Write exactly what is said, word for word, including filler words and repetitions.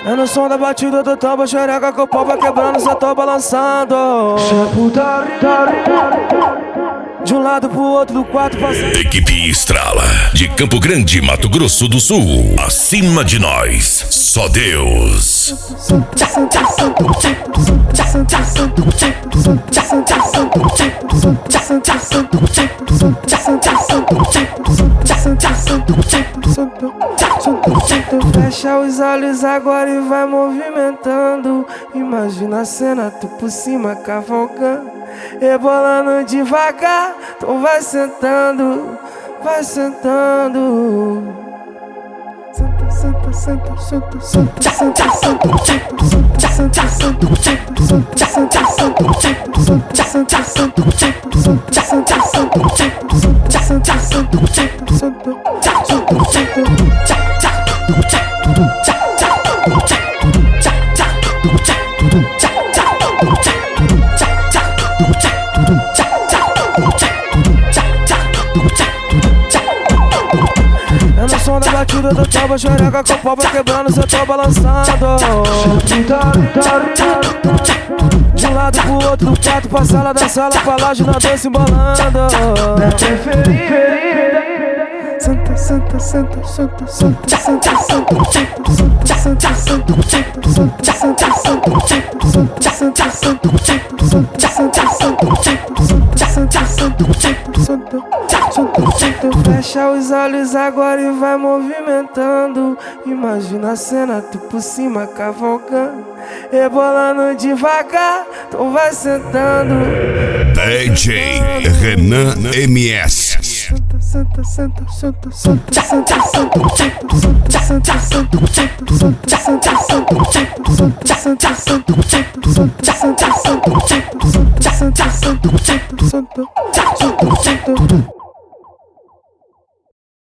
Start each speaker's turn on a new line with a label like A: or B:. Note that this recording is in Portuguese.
A: É no som da batida do tambo, xereca que o pau vai quebrando, cê tô balançando. De um lado pro outro do quarto passando.
B: Equipe Estrala, de Campo Grande, Mato Grosso do Sul. Acima de nós, só Deus.
A: Fecha os olhos agora e vai movimentando. Imagina a cena, tu por cima cavalgando, rebolando devagar. Então vai sentando, vai sentando. Senta, senta, senta, senta, senta, senta, é no som da batida do tambo, xereca com o pau vai quebrando, cê tô balançando. De um lado pro outro do quarto, pra sala da sala, pra laje na dança embolando. Senta, senta, senta, senta, senta, senta, fecha os olhos agora e vai movimentando. Imagina a cena, tu por cima cavalgando, rebolando devagar. Então vai sentando.
B: D J Renan M S.
A: Senta, senta, senta, senta, senta, senta, senta, senta,